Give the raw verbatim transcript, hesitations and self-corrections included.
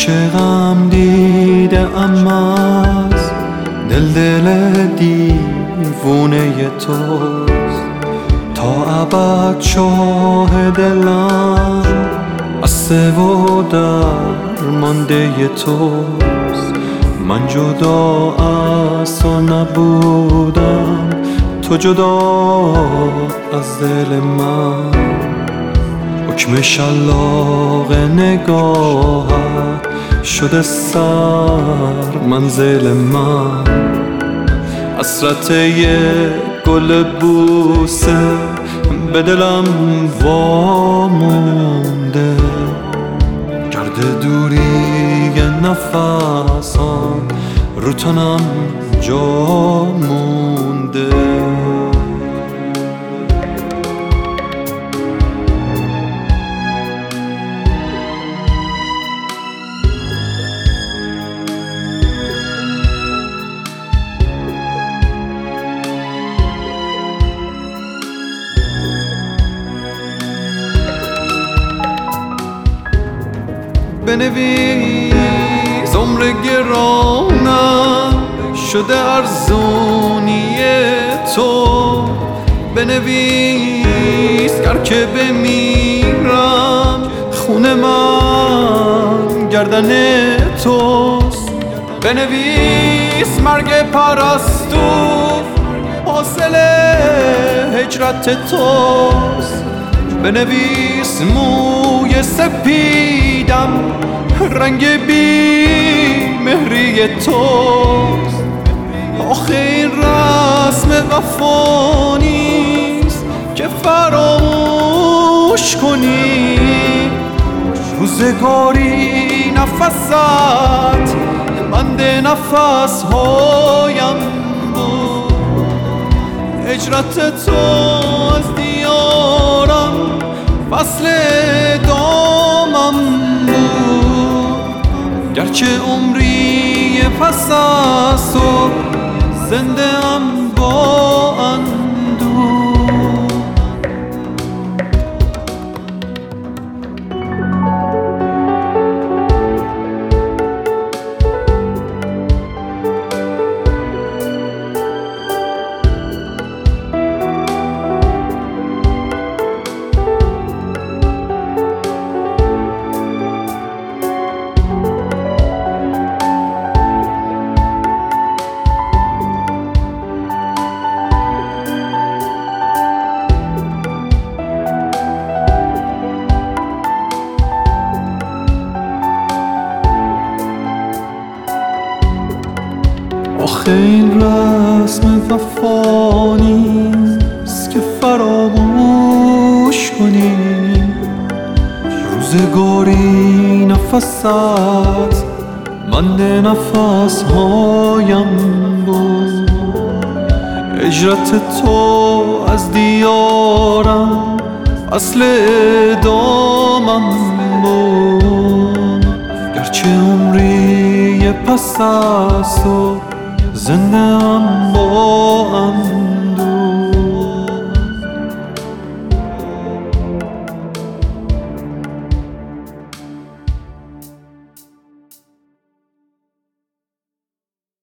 گرچه غم دیده ام از دل دل دیوونه توست، تا ابد شاه دلم بسته و درمانده توست. من جدا از تو نبودم، تو جدا از دل من. حکم شلاق نگاهت شده سر منزل من. حسرت یک گل بوسه به دلم وامونده، گرد دوری نفسان رو تنم جا مونده. بنویس عمر گرانم شده ارزونی تو، بنویس گر که بمیرم خون من گردن توست، بنویس مرگ پرستو حاصل هجرت توست، بنویس موی سپیدم رنگ بی مهری توست. آخه این رسم وفا نیست که فراموش کنی، روزگاری نفست بند نفس هایم بود، هجرت تو از دیارم فصل دامم بود. گرچه عمری پس از تو زنده ام با اندوه. آخه این رسم وفا نیست که فراموش کنی، روزگاری نفست بند نفس هایم بود، هجرت تو از دیارم اصل دامم بود. گرچه عمری پس از تو زنده ام با ام